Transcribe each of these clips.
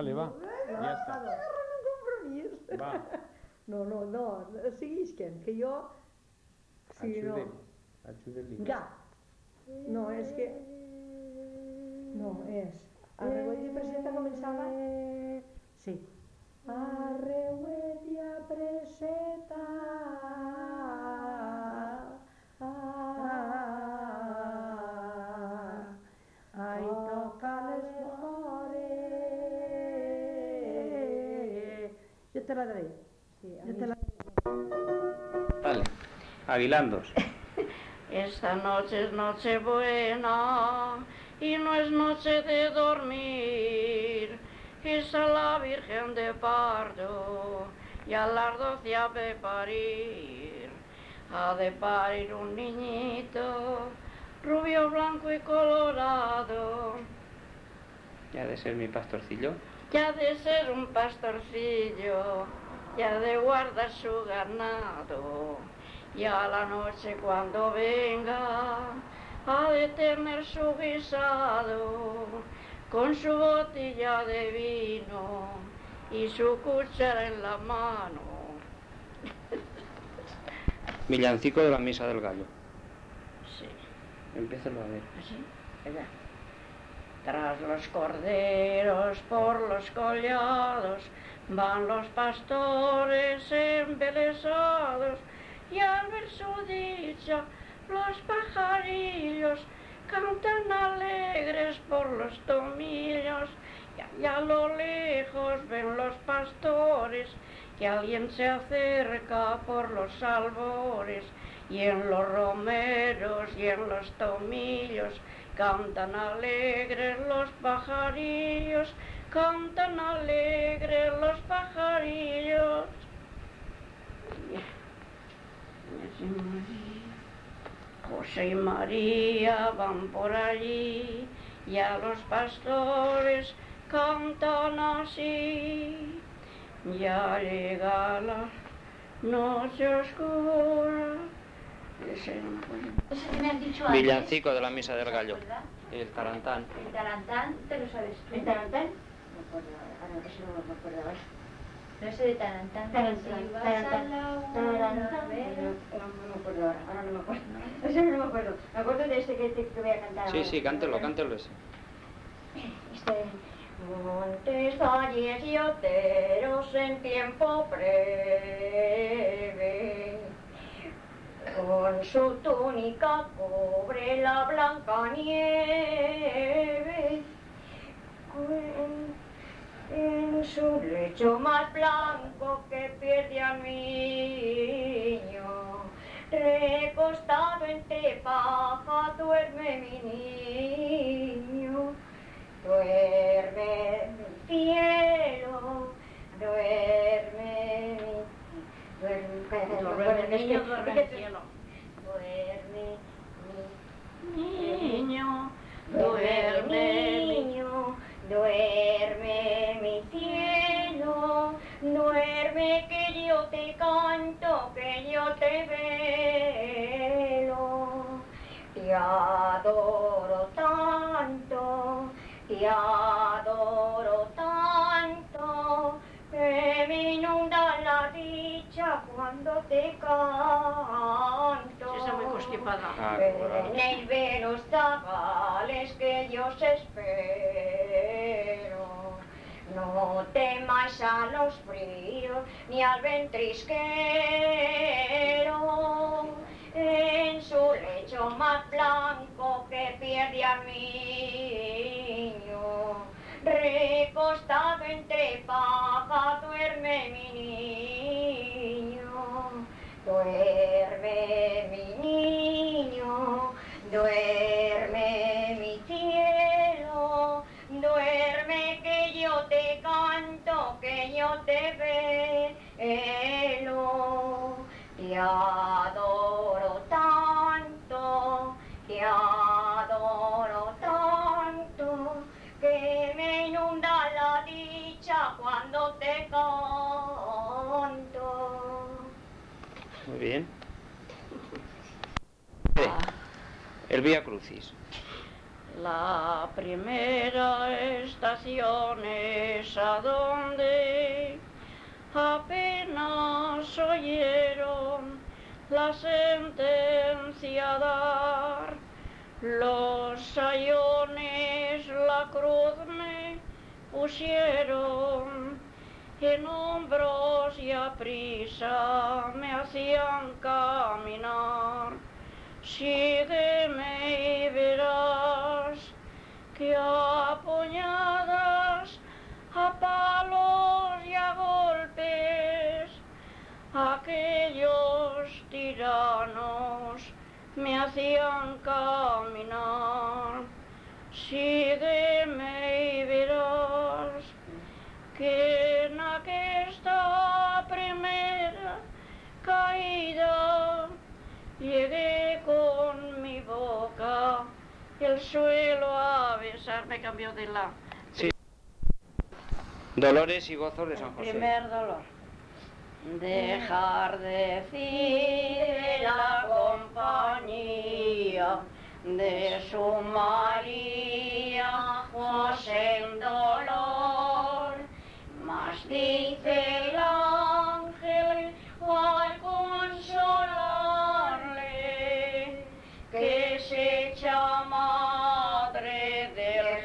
Vale, va. Ja està. Agarren un compromís. Va. No, seguisquen, que jo... Sí, no. Ajuda-li. Ja. No, és que... No, és... Arreuet i preseta començava? Sí. Arreuet i preseta... Ai, toca les vores... Jo te la daré. Sí, jo te la... Vale. Aguilandos. Esta noche es noche buena y no es noche de dormir. Es a la Virgen de Pardo y a las 12 ha de parir. Ha de parir un niñito rubio, blanco y colorado. ¿Y ha de ser mi pastorcillo? Ya ha de ser un pastorcillo, ya ha de guardar su ganado. Y a la noche cuando venga ha de tener su guisado con su botella de vino y su cuchara en la mano. Villancico de la Misa del Gallo. Sí. Empiézalo a ver. ¿Así? ¿Verdad? Tras los corderos por los collados van los pastores embelesados, y al ver su dicha los pajarillos cantan alegres por los tomillos, y allá a lo lejos ven los pastores que alguien se acerca por los albores, y en los romeros y en los tomillos cantan alegres los pajarillos, cantan alegres los pajarillos. José y María van por allí y a los pastores cantan así. Ya llega la noche oscura. Ese no me acuerdo. Ese que me has dicho antes. Villancico de la Misa del Gallo. ¿Verdad? Y el tarantán. El tarantán, ¿te lo sabes tú? ¿El tarantán? No me acuerdo, ahora eso no me acuerdo ahora. No sé de tarantán. Tarantán, tarantán, tarantán. No me acuerdo ahora no me acuerdo. Eso no me acuerdo. Me acuerdo de este que voy a cantar ahora. Sí, cántelo ese. Este... Montes, valles y oteros en tiempo breve, con su túnica cubre la blanca nieve, en su lecho más blanco que pierde al niño, recostado entre paja duerme mi niño. Duerme mi cielo, duerme mi niño, duerme el cielo. Duerme mi niño, duerme niño, duerme mi cielo, duerme que yo te canto, que yo te velo. Te adoro tanto, te adoro tanto, que me inunda la dicha cuando te canto. Sí, está muy constipada. Ven y ve los zagales que yo os espero. No temáis a los fríos ni al ventrisquero. En su lecho más blanco que pierde al niño, recostado entre paja duerme mi niño. Duerme mi niño, duerme mi cielo, duerme que yo te canto, que yo te velo. Te adoro tanto, te adoro tanto, que me inunda la dicha cuando te canto. Muy bien. El Vía Crucis. La primera estación es a donde apenas oyeron la sentencia dar. Los sayones la cruz me pusieron en hombros y a prisa me hacían caminar. Sígueme y verás que a puñadas, a palos y a golpes, aquellos tiranos me hacían caminar. Sígueme y verás que en aquesta primera caída llegué con mi boca el suelo a besar. Me cambió de la... Sí. Dolores y gozos de San José. Primer dolor. Dejar decir la compañía de su María José en dolor, mas dice el ángel al consolarle que se echa madre del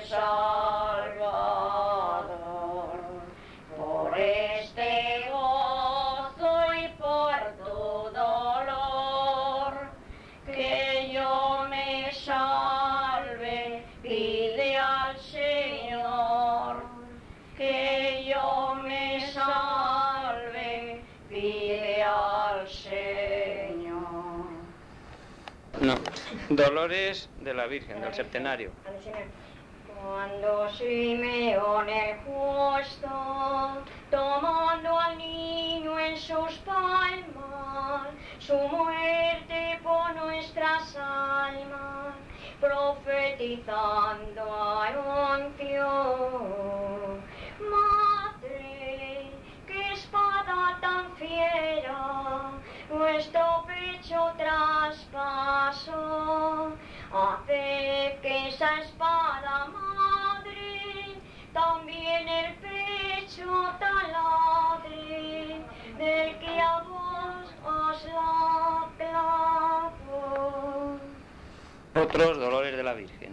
Salvador. Por este gozo y por tu dolor, que yo me salve, pide al Señor. Que yo me salve, pide al Señor. No. Dolores de la Virgen, del septenario. Cuando Simeón el justo, tomando al niño en sus palmas, su muerte por nuestras almas, profetizando anunció: Madre, qué espada tan fiera nuestro pecho traspasó. Haced que esa espada, madre, también el pecho taladre, del que a vos os la clavo. Otros dolores de la Virgen.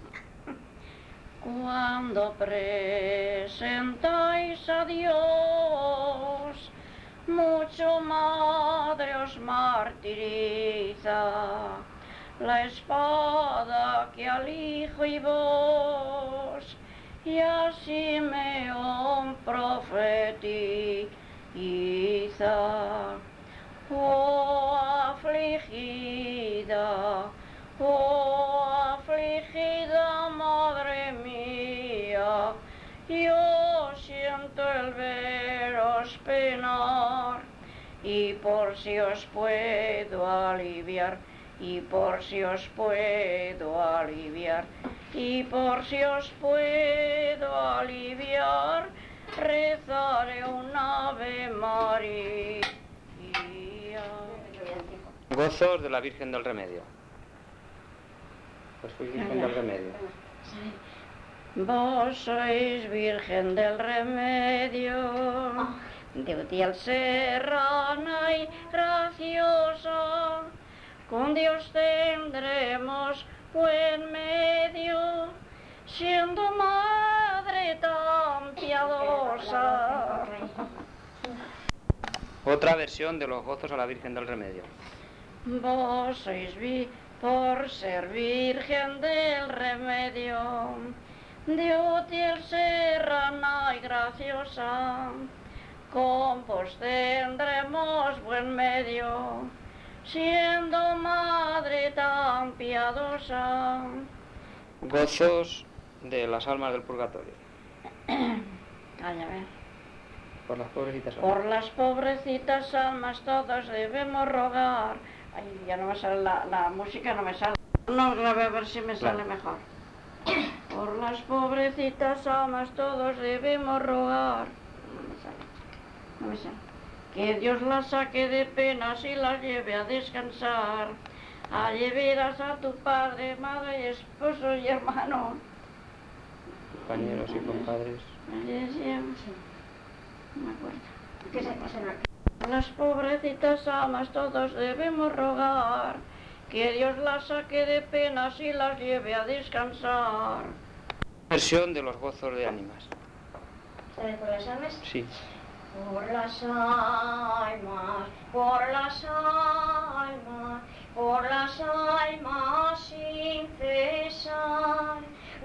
Cuando presentáis a Dios, mucho madre os martiriza la espada que al Hijo y vos, y a Simeón profetiza. Oh afligida madre mía, yo siento el veros penar, y por si os puedo aliviar, y por si os puedo aliviar, y por si os puedo aliviar, rezaré un Ave María. Gozos de la Virgen del Remedio. Pues fui Virgen del Remedio. Vos sois Virgen del Remedio, de útil serrana y graciosa, con Dios tendremos buen medio, siendo madre tan piadosa. Otra versión de los gozos a la Virgen del Remedio. Vos sois por ser Virgen del Remedio, de útil serrana y graciosa, con vos tendremos buen medio, siendo madre tan piadosa. Gozos de las almas del purgatorio. Cállame. Por las pobrecitas almas. Por las pobrecitas almas todos debemos rogar. Ay, ya no me sale la música, no me sale. No grabé a ver si me sale mejor. Por las pobrecitas almas todos debemos rogar. No me sale. Que Dios las saque de penas y las lleve a descansar. Allí verás a tu padre, madre, esposo y hermano. compañeros y compadres. No me acuerdo. ¿Qué se pasa? A las pobrecitas almas todos debemos rogar que Dios las saque de penas y las lleve a descansar. Versión de los gozos de ánimas. ¿Sabes por las almas? Sí. Por las almas, por las almas, por las almas sin cesar.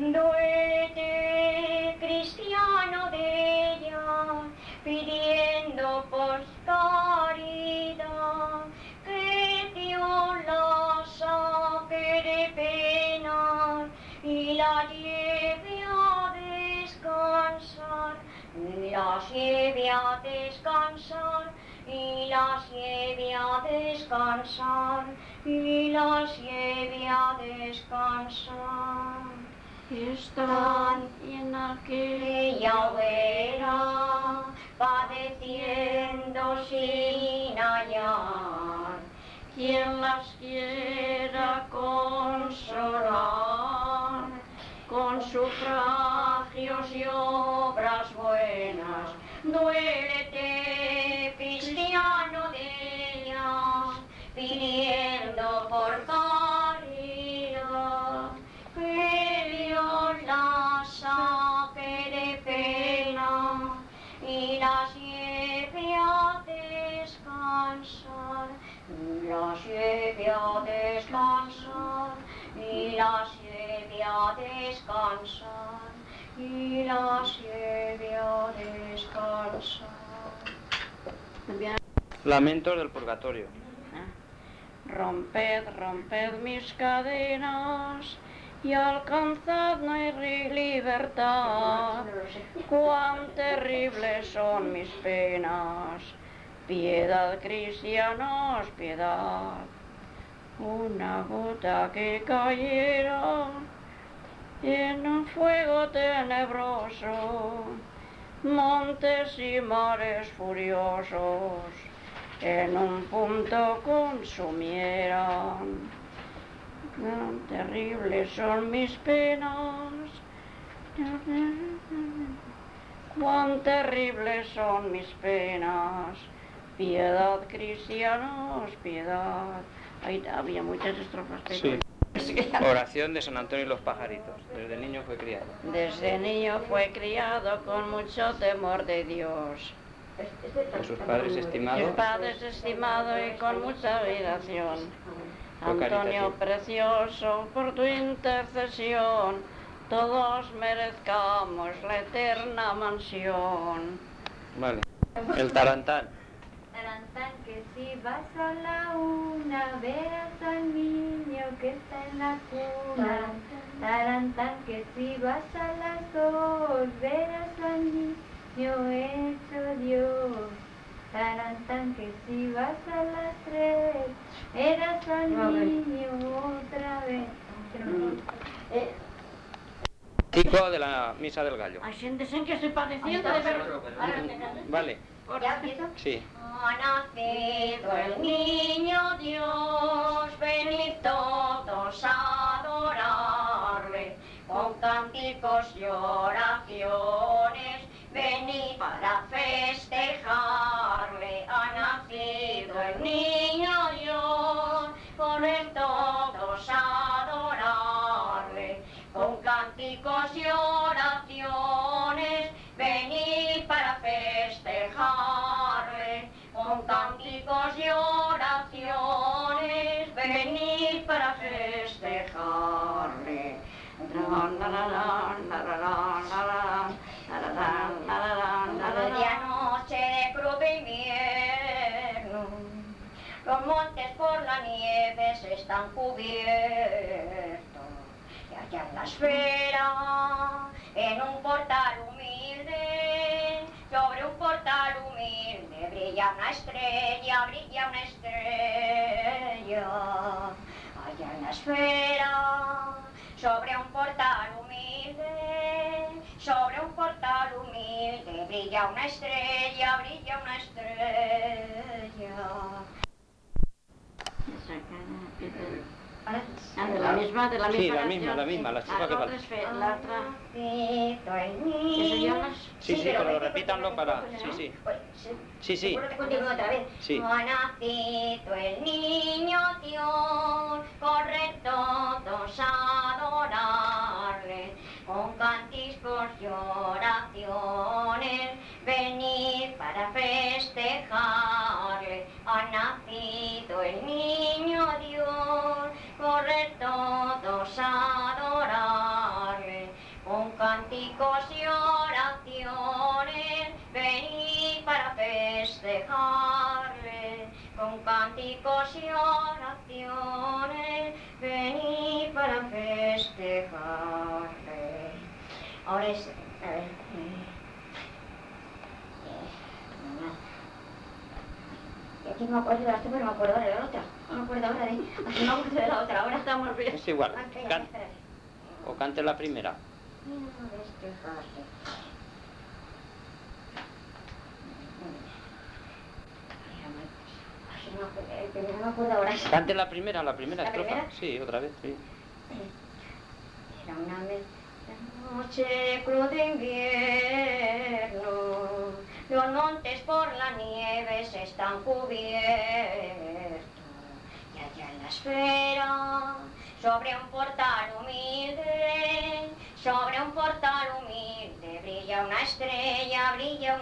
Duele cristiano de ellas, pidiendo por caridad que Dios la saque de penas y la lleve a descansar. Y las lleve a descansar, y las lleve a descansar, y las lleve a descansar. Están en aquella hoguera, padeciendo sin hallar quien las quiera consolar con sufragios y obras buenas. Duélete, cristiano de ellas, pidiendo por caridad que Dios las saque de pena y las lleve a descansar, y las lleve a descansar, y las lleve a descansar, y las lleve a descansar. Lamentos del purgatorio. Romped, romped mis cadenas y alcanzad mi libertad. Cuán terribles son mis penas. Piedad, cristianos, piedad. Una gota que cayera en un fuego tenebroso, montes y mares furiosos en un punto consumieran. Cuán terribles son mis penas, cuán terribles son mis penas. Piedad, cristianos, piedad. Ahí había muchas estrofas. Sí. Oración de San Antonio y los pajaritos. Desde niño fue criado. Desde niño fue criado con mucho temor de Dios. De sus padres Sus estimados. padres estimado y con mucha veneración. Fue Antonio caritativo. precioso, por tu intercesión, todos merezcamos la eterna mansión. Vale. El tarantán. Tarantán, que si vas a la una, verás al niño que está en la cuna. Tarantán, que si vas a las dos, verás al niño hecho Dios. Tarantán, que si vas a las tres, verás al niño otra vez. Chico de la misa del gallo. Ay, siéntese que estoy padeciendo de verdad. Vale. ¿Ya empiezo? Sí. Ha nacido el niño Dios, venid todos a adorarle, con cánticos y oraciones, venid para festejarle. Ha nacido el niño Dios, venid todos a adorarle, con cánticos y oraciones, venid para festejarle. Con cánticos y oraciones, venid para festejarle. Medianoche de crudo invierno, los montes por la nieve se están cubiertos, y allá en la esfera, en un portal humilde, sobre un portal humilde brilla una estrella, allá en la esfera, sobre un portal humilde, sobre un portal humilde brilla una estrella, Ahora, misma, de la Sí, misma la canción. misma, la misma, la estrofa que otra falta. es la otra. Nacito el ¿Eso ya niño. las...? Sí, sí, pero repítanlo para... Sí, sí. Sí, sí. Continúo otra vez. Sí. Ha nacido el niño Dios, corre todos a adorarle, con cánticos y oraciones, venid para festejarle. Ha nacido el niño Dios, corre todos a adorarle, con cánticos y oraciones, venid para festejarle, con cánticos y oraciones, venid para festejarle. Ahora es, a ver, aquí me acuerdo de la otra, pero me acuerdo de la otra. No me acuerdo ahora de, no me acuerdo de la otra, ahora estamos bien. Es igual. Espera, Can- espera. O cante la primera. No me acuerdo ahora. Cante la primera ¿La estrofa. primera? Sí, otra vez, sí. Era una noche cruz de invierno, los montes por la nieve se están cubiertos, y allá en la esfera, sobre un portal humilde, brilla una estrella,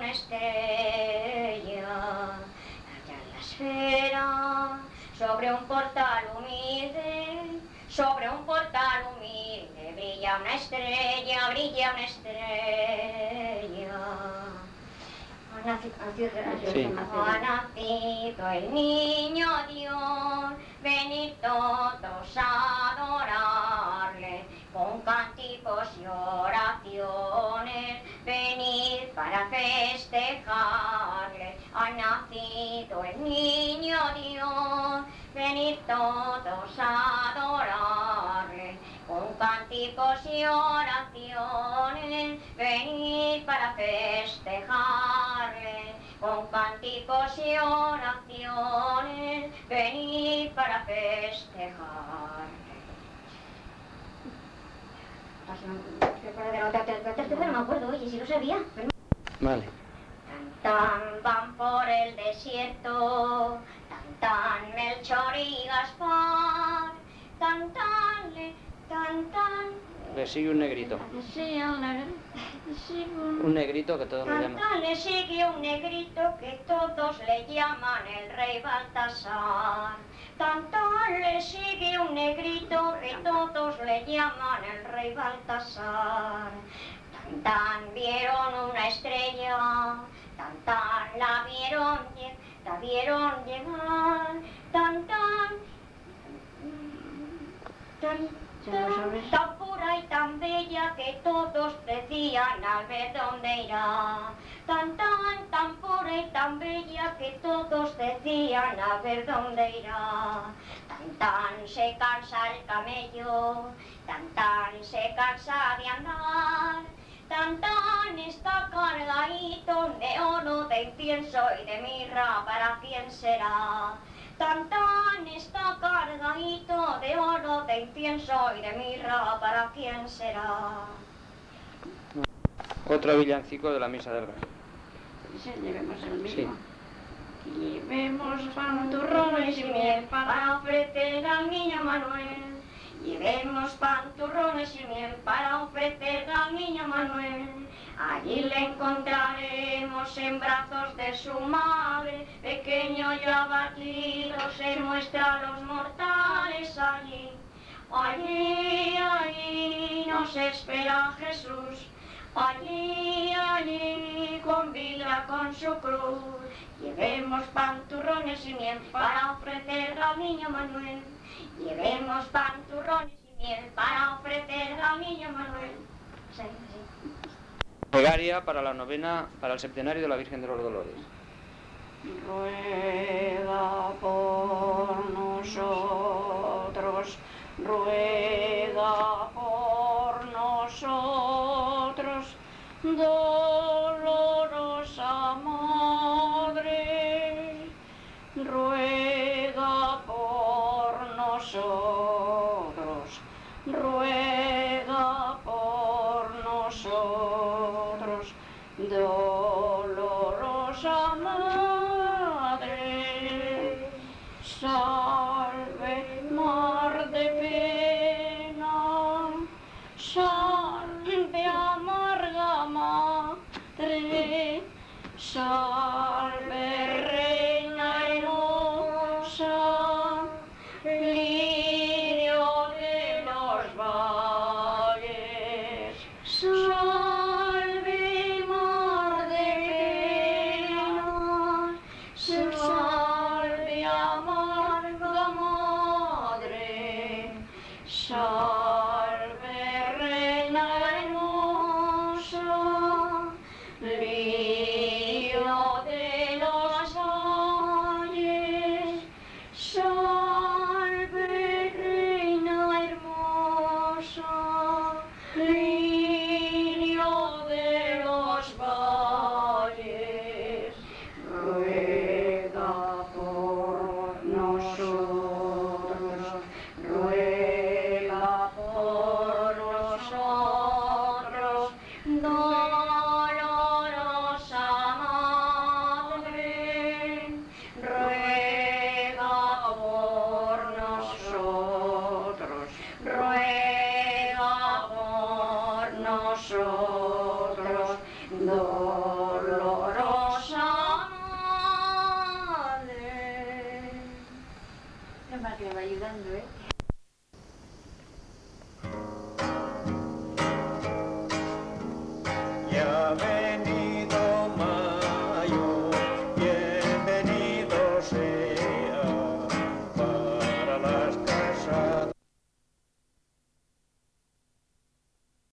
allá en la esfera, sobre un portal humilde, brilla una estrella, Sí. Ha nacido el niño Dios, venid todos a adorarle, con cánticos y oraciones, venid para festejarle. Ha nacido el niño Dios, venid todos a adorarle, con cánticos y oraciones, venid para festejarle, con cánticos y oraciones, venid para festejarle. No me acuerdo, oye, si lo sabía. Vale. Tan van por el desierto, tan Melchor y Gaspar, tan. Le sigue un negrito. Sí, Un negrito que todos lo llaman. Tan le sigue un negrito que todos le llaman el rey Baltasar. Tan le sigue un negrito que todos le llaman el rey Baltasar. Tan vieron una estrella, tan la vieron llegar, tan pura y tan bella que todos decían al ver dónde irá. Tan pura y tan bella que todos decían a ver dónde irá. Tan se cansa el camello, tan se cansa de andar. Tan está cargadito de oro, de incienso y de mirra, ¿para quién será? Tan está cargadito de oro, de incienso y de mirra, ¿para quién será? Otro villancico de la misa del Gallo. Sí, llevemos el Sí. mismo. Llevemos pan, turrones y miel Para ofrecer al niño Manuel. Llevemos pan, turrones y miel para ofrecer al niño Manuel. Allí le encontraremos en brazos de su madre, pequeño y abatido se muestra a los mortales allí. Allí nos espera Jesús, allí convida con su cruz. Llevemos pan, turrones y miel para ofrecer al niño Manuel. Llevemos pan, turrones y miel para ofrecer al niño Manuel. Sí, sí. Plegaria para la novena, para el septenario de la Virgen de los Dolores. Ruega por nosotros, ruega por nosotros, dolorosa Madre, ruega por nosotros, Ya